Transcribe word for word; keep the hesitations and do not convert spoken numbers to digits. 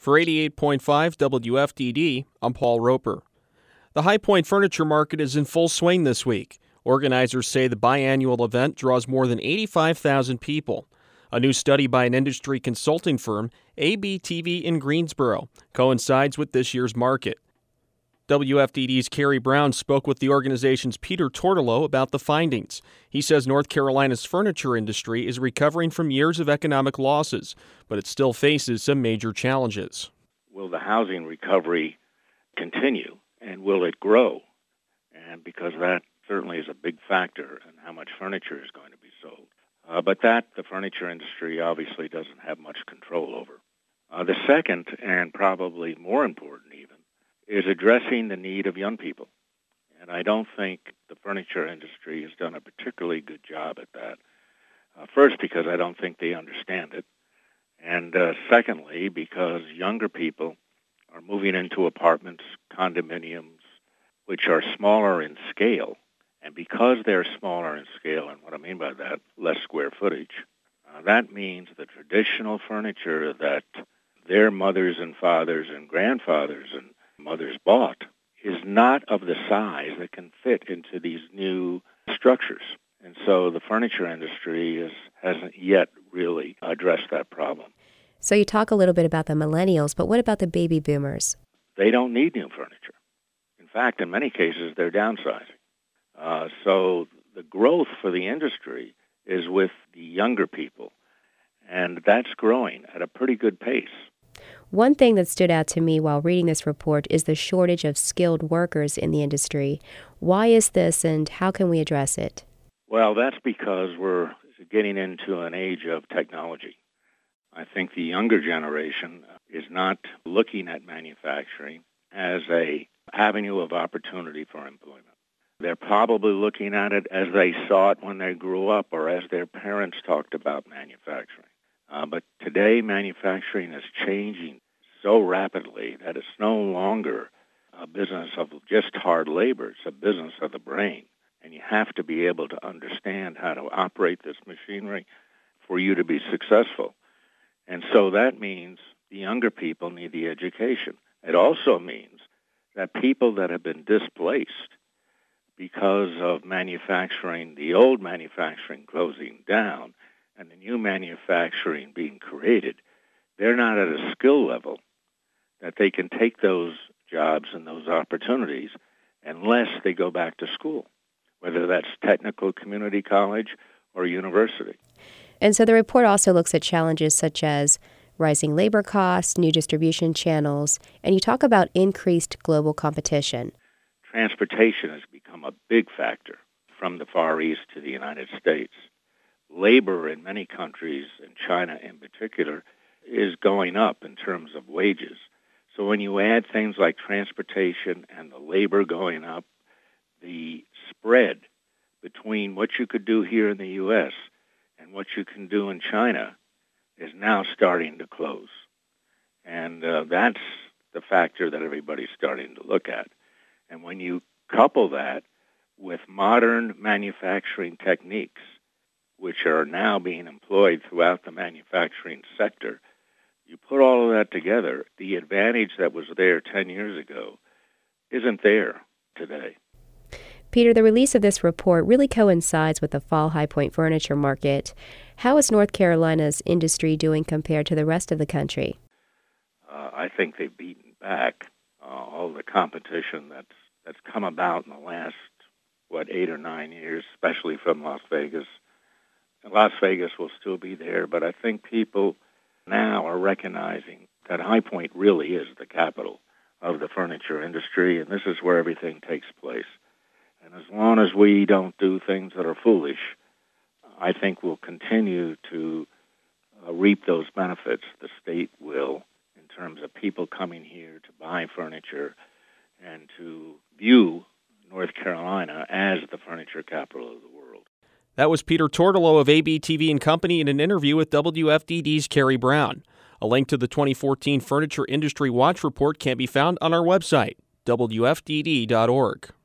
For eighty-eight point five W F D D, I'm Paul Roper. The High Point Furniture Market is in full swing this week. Organizers say the biannual event draws more than eighty-five thousand people. A new study by an industry consulting firm, A B T V in Greensboro, coincides with this year's market. W F D D's Kerry Brown spoke with the organization's Peter Tortolo about the findings. He says North Carolina's furniture industry is recovering from years of economic losses, but it still faces some major challenges. Will the housing recovery continue, and will it grow? And because that certainly is a big factor in how much furniture is going to be sold. Uh, but that the furniture industry obviously doesn't have much control over. Uh, the second, and probably more important even, is addressing the need of young people. And I don't think the furniture industry has done a particularly good job at that. Uh, first, because I don't think they understand it. And uh, secondly, because younger people are moving into apartments, condominiums, which are smaller in scale. And because they're smaller in scale, and what I mean by that, less square footage, uh, that means the traditional furniture that their mothers and fathers and grandfathers and mothers bought is not of the size that can fit into these new structures. And so the furniture industry is, hasn't yet really addressed that problem. So you talk a little bit about the millennials, but what about the baby boomers? They don't need new furniture. In fact, in many cases, they're downsizing. Uh, so the growth for the industry is with the younger people, and that's growing at a pretty good pace. One thing that stood out to me while reading this report is the shortage of skilled workers in the industry. Why is this, and how can we address it? Well, that's because we're getting into an age of technology. I think the younger generation is not looking at manufacturing as an avenue of opportunity for employment. They're probably looking at it as they saw it when they grew up or as their parents talked about manufacturing. Uh, but today, manufacturing is changing so rapidly that it's no longer a business of just hard labor. It's a business of the brain. And you have to be able to understand how to operate this machinery for you to be successful. And so that means the younger people need the education. It also means that people that have been displaced because of manufacturing, the old manufacturing closing down, and the new manufacturing being created, they're not at a skill level that they can take those jobs and those opportunities unless they go back to school, whether that's technical community college or university. And so the report also looks at challenges such as rising labor costs, new distribution channels, and you talk about increased global competition. Transportation has become a big factor from the Far East to the United States. Labor in many countries, and China in particular, is going up in terms of wages. So when you add things like transportation and the labor going up, the spread between what you could do here in the U S and what you can do in China is now starting to close. And uh, that's the factor that everybody's starting to look at. And when you couple that with modern manufacturing techniques, which are now being employed throughout the manufacturing sector, you put all of that together, the advantage that was there ten years ago isn't there today. Peter, the release of this report really coincides with the fall High Point furniture market. How is North Carolina's industry doing compared to the rest of the country? Uh, I think they've beaten back uh, all the competition that's that's come about in the last, what, eight or nine years, especially from Las Vegas. And Las Vegas will still be there, but I think people now are recognizing that High Point really is the capital of the furniture industry, and this is where everything takes place. And as long as we don't do things that are foolish, I think we'll continue to uh, reap those benefits. The state will, in terms of people coming here to buy furniture and to view North Carolina as the furniture capital of the world. That was Peter Tortolo of A B T V and Company in an interview with W F D D's Kerry Brown. A link to the twenty fourteen Furniture Industry Watch Report can be found on our website, W F D D dot org.